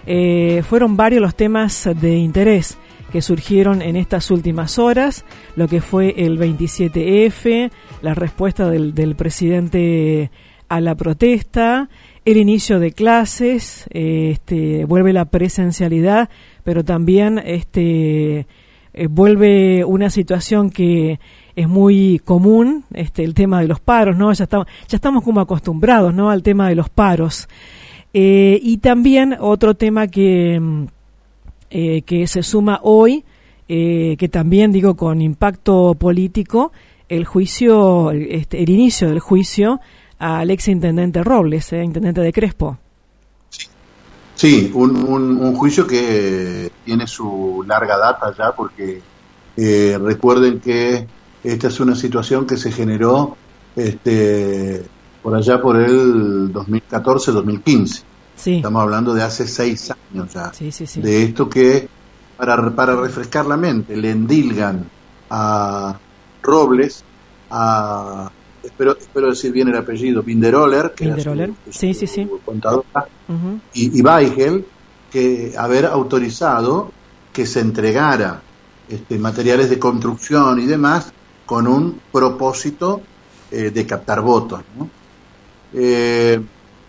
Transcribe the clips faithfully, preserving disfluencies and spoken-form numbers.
Eh, fueron varios los temas de interés que surgieron en estas últimas horas, lo que fue el veintisiete efe, la respuesta del, del presidente a la protesta, el inicio de clases, eh, este, vuelve la presencialidad, pero también este, eh, vuelve una situación que es muy común, este, el tema de los paros, ¿no? Ya estamos, ya estamos como acostumbrados, ¿no?, al tema de los paros. Eh, y también otro tema que... Eh, que se suma hoy, eh, que también digo con impacto político, el juicio, este, el inicio del juicio al ex intendente Robles, eh, intendente de Crespo. Sí, sí un, un, un juicio que tiene su larga data ya, porque eh, recuerden que esta es una situación que se generó este, por allá por el dos mil catorce dos mil quince. Sí. Estamos hablando de hace seis años ya, sí, sí, sí. de esto que, para, para refrescar la mente, le endilgan a Robles, a, espero, espero decir bien el apellido, Binderoller, que Binderoller. era su, sí, su sí, sí. contadora, uh-huh. y, y Weigel, que haber autorizado que se entregara este, materiales de construcción y demás con un propósito eh, de captar votos, ¿no? Eh,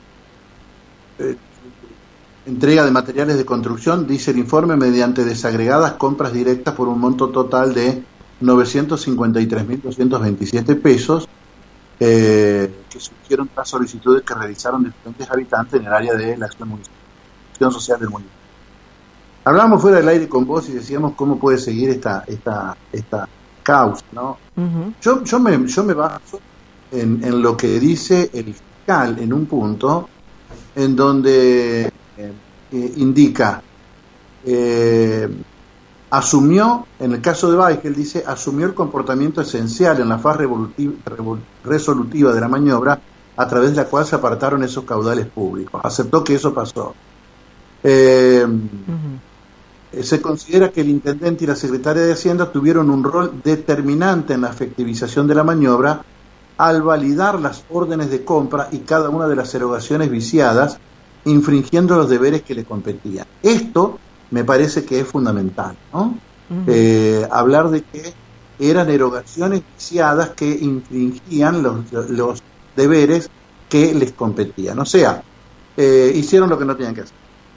Eh, entrega de materiales de construcción, dice el informe, mediante desagregadas compras directas por un monto total de novecientos cincuenta y tres mil doscientos veintisiete pesos, eh, que surgieron tras solicitudes que realizaron diferentes habitantes en el área de la acción, acción social del municipio. Hablamos fuera del aire con vos y decíamos cómo puede seguir esta esta esta causa, ¿no? Uh-huh. Yo yo me yo me baso en, en lo que dice el fiscal en un punto, en donde eh, eh, indica, eh, asumió, en el caso de Weigel, dice, asumió el comportamiento esencial en la fase resolutiva de la maniobra, a través de la cual se apartaron esos caudales públicos. Aceptó que eso pasó. Eh, uh-huh. Se considera que el intendente y la secretaria de Hacienda tuvieron un rol determinante en la efectivización de la maniobra, al validar las órdenes de compra y cada una de las erogaciones viciadas, infringiendo los deberes que le competían. Esto me parece que es fundamental, ¿no? Uh-huh. Eh, hablar de que eran erogaciones viciadas que infringían los, los deberes que les competían. O sea, eh, hicieron lo que no tenían que hacer.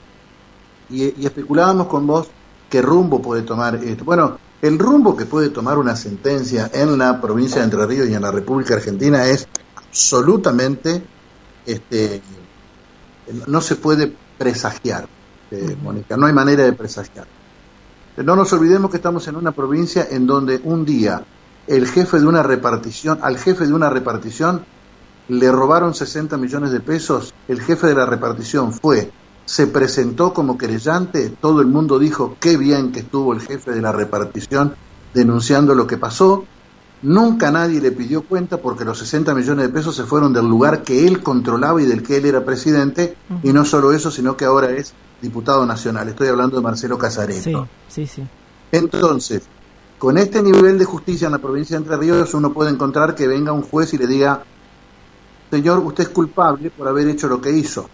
Y, y especulábamos con vos qué rumbo puede tomar esto. Bueno, el rumbo que puede tomar una sentencia en la provincia de Entre Ríos y en la República Argentina es absolutamente, este, no se puede presagiar, eh, Mónica, no hay manera de presagiar. No nos olvidemos que estamos en una provincia en donde un día el jefe de una repartición, al jefe de una repartición le robaron sesenta millones de pesos, el jefe de la repartición fue, se presentó como querellante, todo el mundo dijo qué bien que estuvo el jefe de la repartición denunciando lo que pasó, nunca nadie le pidió cuenta porque los sesenta millones de pesos se fueron del lugar que él controlaba y del que él era presidente, uh-huh. Y no solo eso, sino que ahora es diputado nacional. Estoy hablando de Marcelo Casareto. Sí, sí, sí. Entonces, con este nivel de justicia en la provincia de Entre Ríos, uno puede encontrar que venga un juez y le diga, señor, usted es culpable por haber hecho lo que hizo.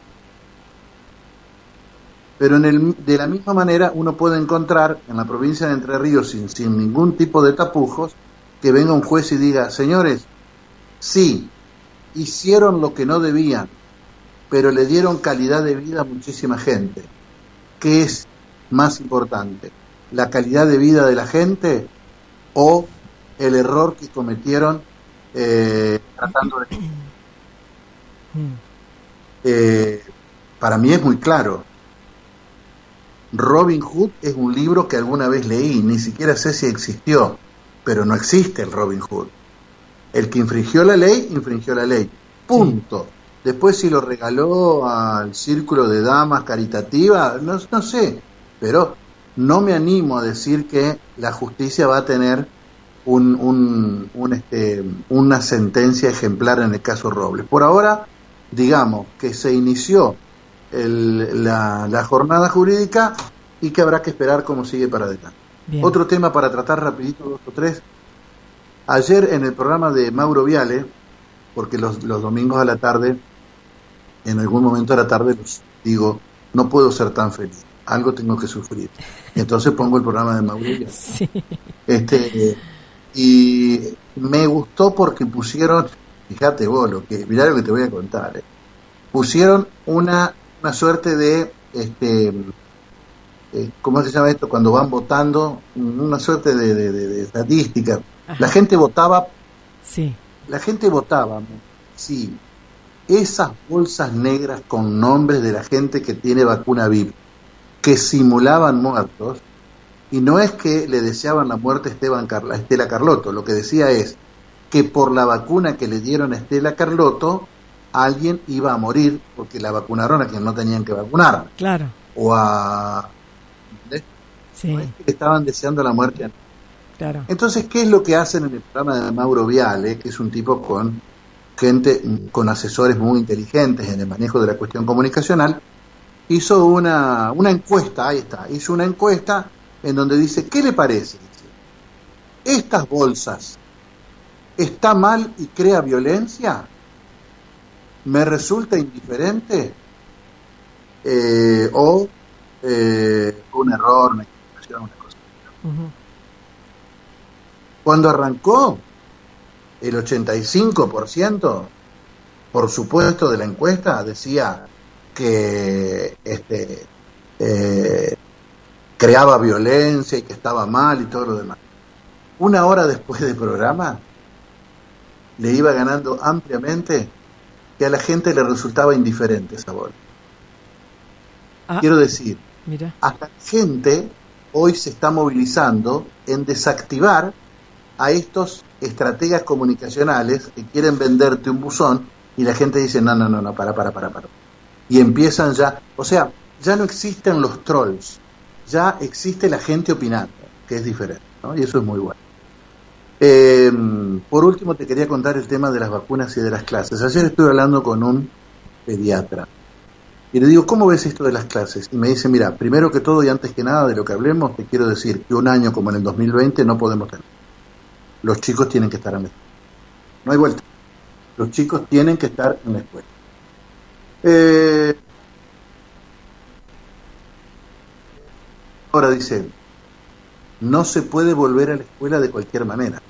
Pero en el, de la misma manera uno puede encontrar en la provincia de Entre Ríos, sin, sin ningún tipo de tapujos, que venga un juez y diga, señores, sí, hicieron lo que no debían, pero le dieron calidad de vida a muchísima gente. ¿Qué es más importante? ¿La calidad de vida de la gente o el error que cometieron eh, tratando de... Eh, para mí es muy claro. Robin Hood es un libro que alguna vez leí, ni siquiera sé si existió, pero no existe el Robin Hood. El que infringió la ley, infringió la ley. Punto. Sí. Después si lo regaló al círculo de damas caritativa, no, no sé, pero no me animo a decir que la justicia va a tener un, un, un, este, una sentencia ejemplar en el caso Robles. Por ahora, digamos que se inició el, la, la jornada jurídica y que habrá que esperar cómo sigue para adelante. Bien. Otro tema para tratar rapidito, dos o tres. Ayer en el programa de Mauro Viale, porque los, los domingos a la tarde, en algún momento a la tarde los digo no puedo ser tan feliz, algo tengo que sufrir. Entonces pongo el programa de Mauro Viale. Sí. Este, y me gustó porque pusieron, fíjate vos, lo que, mirá lo que te voy a contar, eh. pusieron una, una suerte de, este, eh, ¿cómo se llama esto? Cuando van votando, una suerte de, de, de, de estadística. Ajá. La gente votaba, sí. la gente votaba, sí, esas bolsas negras con nombres de la gente que tiene vacuna V I P, que simulaban muertos, y no es que le deseaban la muerte a, Esteban Carla, a Estela Carlotto, lo que decía es que por la vacuna que le dieron a Estela Carlotto, alguien iba a morir porque la vacunaron a quien no tenían que vacunar. Claro. O a... ¿eh? Sí. No es que estaban deseando la muerte a... Claro. Entonces, ¿qué es lo que hacen en el programa de Mauro Viale, que es un tipo con gente, con asesores muy inteligentes en el manejo de la cuestión comunicacional? Hizo una, una encuesta, ahí está, hizo una encuesta en donde dice, ¿qué le parece? Dice, ¿estas bolsas está mal y crea violencia? ¿Me resulta indiferente? Eh, ¿O eh, un error, una equivocación, una cosa? Uh-huh. Cuando arrancó, el ochenta y cinco por ciento, por supuesto, de la encuesta decía que este eh, creaba violencia y que estaba mal y todo lo demás. Una hora después del programa le iba ganando ampliamente que a la gente le resultaba indiferente esa bola. Ah, quiero decir, mira, hasta la gente hoy se está movilizando en desactivar a estos estrategas comunicacionales que quieren venderte un buzón y la gente dice no, no, no, no, para, para, para, para. Y empiezan ya, o sea, ya no existen los trolls, ya existe la gente opinando, que es diferente, ¿no? Y eso es muy bueno. Eh, por último, te quería contar el tema de las vacunas y de las clases. Ayer estuve hablando con un pediatra y le digo, ¿cómo ves esto de las clases? Y me dice, mira, primero que todo y antes que nada de lo que hablemos, te quiero decir que un año como en el dos mil veinte no podemos tener. Los chicos tienen que estar en la escuela. No hay vuelta. Los chicos tienen que estar en la escuela. Eh, ahora dice, no se puede volver a la escuela de cualquier manera.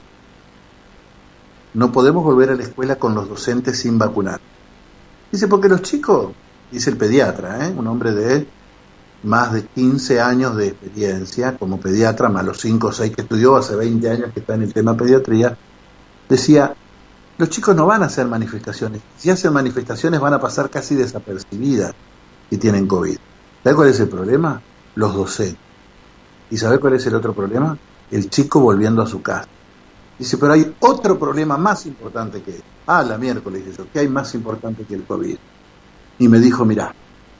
No podemos volver a la escuela con los docentes sin vacunar. Dice, porque los chicos, dice el pediatra, ¿eh? un hombre de más de quince años de experiencia como pediatra, más los cinco o seis que estudió, hace veinte años que está en el tema pediatría, decía, los chicos no van a hacer manifestaciones. Si hacen manifestaciones van a pasar casi desapercibidas si tienen COVID. ¿Sabe cuál es el problema? Los docentes. ¿Y sabe cuál es el otro problema? El chico volviendo a su casa. Dice, pero hay otro problema más importante que... Ah, la miércoles, dije yo, ¿qué hay más importante que el COVID? Y me dijo, mirá,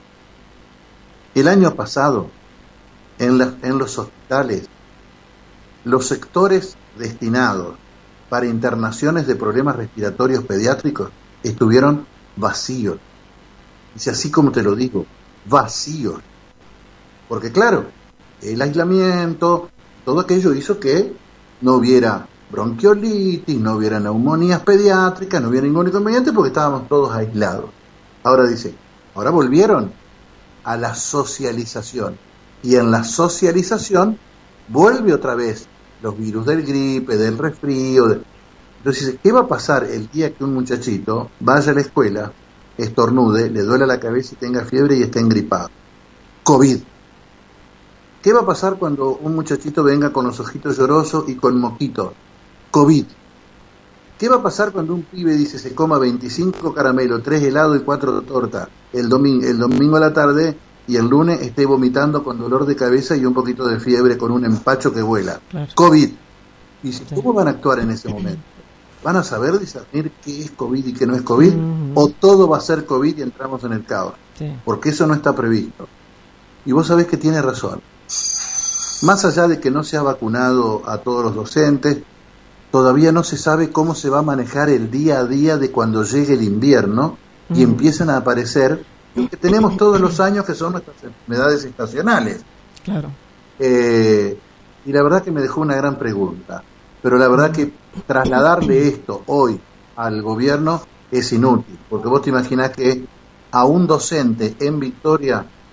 el año pasado, en, la, en los hospitales, los sectores destinados para internaciones de problemas respiratorios pediátricos estuvieron vacíos. Dice, así como te lo digo, vacíos. Porque claro, el aislamiento, todo aquello hizo que no hubiera bronquiolitis, no hubiera neumonías pediátricas, no hubiera ningún inconveniente porque estábamos todos aislados. Ahora dice, ahora volvieron a la socialización. Y en la socialización vuelve otra vez los virus del gripe, del resfrío. De... Entonces dice, ¿qué va a pasar el día que un muchachito vaya a la escuela, estornude, le duela la cabeza y tenga fiebre y esté engripado? COVID. ¿Qué va a pasar cuando un muchachito venga con los ojitos llorosos y con moquito? COVID. ¿Qué va a pasar cuando un pibe dice se coma veinticinco caramelos, tres helados y cuatro tortas el domingo, el domingo a la tarde y el lunes esté vomitando con dolor de cabeza y un poquito de fiebre con un empacho que vuela? Claro. COVID. Y si, ¿cómo van a actuar en ese momento? ¿Van a saber discernir qué es COVID y qué no es COVID? Uh-huh. ¿O todo va a ser COVID y entramos en el caos? Sí. Porque eso no está previsto. Y vos sabés que tiene razón. Más allá de que no se ha vacunado a todos los docentes, todavía no se sabe cómo se va a manejar el día a día de cuando llegue el invierno y mm. empiezan a aparecer lo que tenemos todos los años, que son nuestras enfermedades estacionales. Claro. Eh, y la verdad que me dejó una gran pregunta, pero la verdad que trasladarle esto hoy al gobierno es inútil, porque vos te imaginás que a un docente en Victoria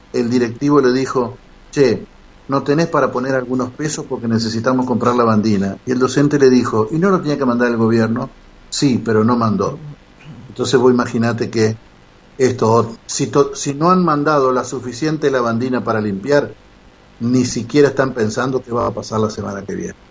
el directivo le dijo, che, no tenés para poner algunos pesos porque necesitamos comprar la bandina. Y el docente le dijo, ¿y no lo tenía que mandar el gobierno? Sí, pero no mandó. Entonces vos imaginate que esto, si, to, si no han mandado la suficiente lavandina para limpiar, ni siquiera están pensando qué va a pasar la semana que viene.